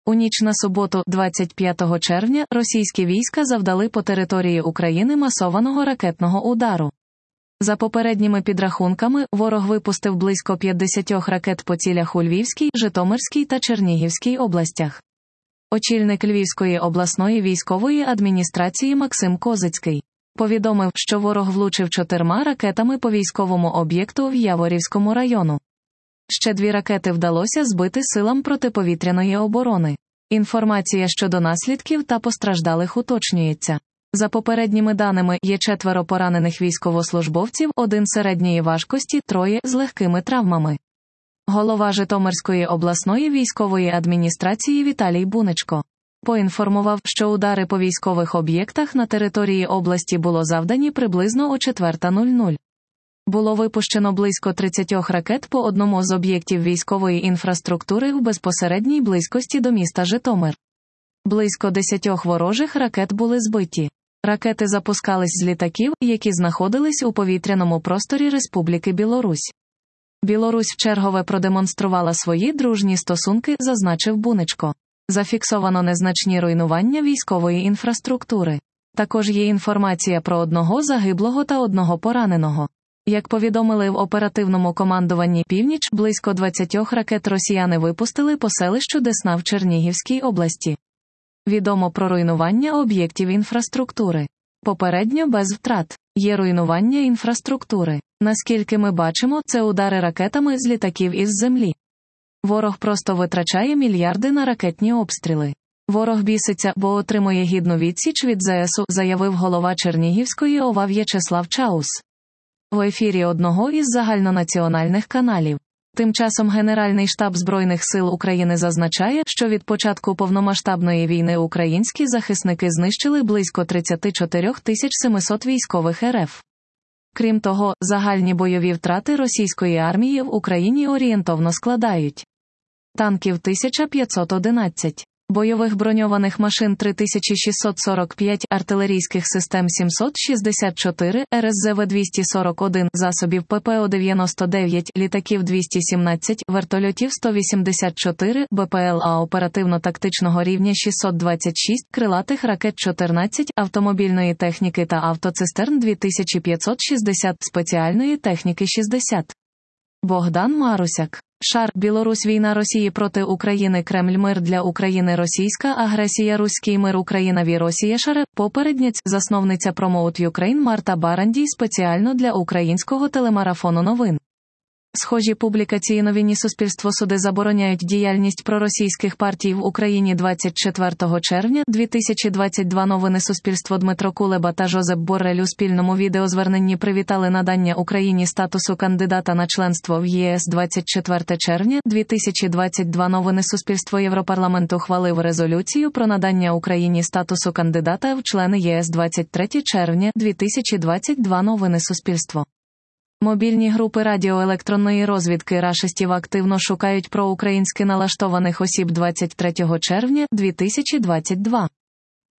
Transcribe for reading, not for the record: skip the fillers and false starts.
У ніч на суботу, 25 червня, російські війська завдали по території України масованого ракетного удару. За попередніми підрахунками, ворог випустив близько 50 ракет по цілях у Львівській, Житомирській та Чернігівській областях. Очільник Львівської обласної військової адміністрації Максим Козицький повідомив, що ворог влучив 4 ракетами по військовому об'єкту в Яворівському району. Ще 2 ракети вдалося збити силам протиповітряної оборони. Інформація щодо наслідків та постраждалих уточнюється. За попередніми даними, є 4 поранених військовослужбовців, 1 середньої важкості, 3 з легкими травмами. Голова Житомирської обласної військової адміністрації Віталій Бунечко поінформував, що удари по військових об'єктах на території області було завдані приблизно о 4:00. Було випущено близько 30 ракет по одному з об'єктів військової інфраструктури в безпосередній близькості до міста Житомир. Близько 10 ворожих ракет були збиті. Ракети запускались з літаків, які знаходились у повітряному просторі Республіки Білорусь. Білорусь вчергове продемонструвала свої дружні стосунки, зазначив Бунечко. Зафіксовано незначні руйнування військової інфраструктури. Також є інформація про 1 загиблого та 1 пораненого. Як повідомили в оперативному командуванні «Північ», близько 20 ракет росіяни випустили по селищу Десна в Чернігівській області. Відомо про руйнування об'єктів інфраструктури. Попередньо без втрат. Є руйнування інфраструктури. Наскільки ми бачимо, це удари ракетами з літаків із землі. Ворог просто витрачає мільярди на ракетні обстріли. Ворог біситься, бо отримує гідну відсіч від ЗСУ, заявив голова Чернігівської ОВА В'ячеслав Чаус в ефірі одного із загальнонаціональних каналів. Тим часом Генеральний штаб Збройних сил України зазначає, що від початку повномасштабної війни українські захисники знищили близько 34 700 військових РФ. Крім того, загальні бойові втрати російської армії в Україні орієнтовно складають: танків 1511, бойових броньованих машин 3645, артилерійських систем 764, РСЗВ 241, засобів ППО 99, літаків 217, вертольотів 184, БПЛА оперативно-тактичного рівня 626, крилатих ракет 14, автомобільної техніки та автоцистерн 2560, спеціальної техніки 60. Богдан Марусяк. Шар. Білорусь. Війна Росії проти України. Кремль. Мир для України. Російська агресія. Руський мир. Україна. Ві. Росія. Шаре. Попередниць. Засновниця Promote Ukraine Марта Барандій спеціально для українського телемарафону новин. Схожі публікації новині Суспільство. Суди забороняють діяльність проросійських партій в Україні. 24 червня 2022 новини Суспільство. Дмитро Кулеба та Жозеп Боррель у спільному відеозверненні привітали надання Україні статусу кандидата на членство в ЄС. 24 червня 2022 новини Суспільство. Європарламент ухвалив резолюцію про надання Україні статусу кандидата в члени ЄС. 23 червня 2022 новини Суспільство. Мобільні групи радіоелектронної розвідки рашистів активно шукають проукраїнськи налаштованих осіб. 23 червня 2022.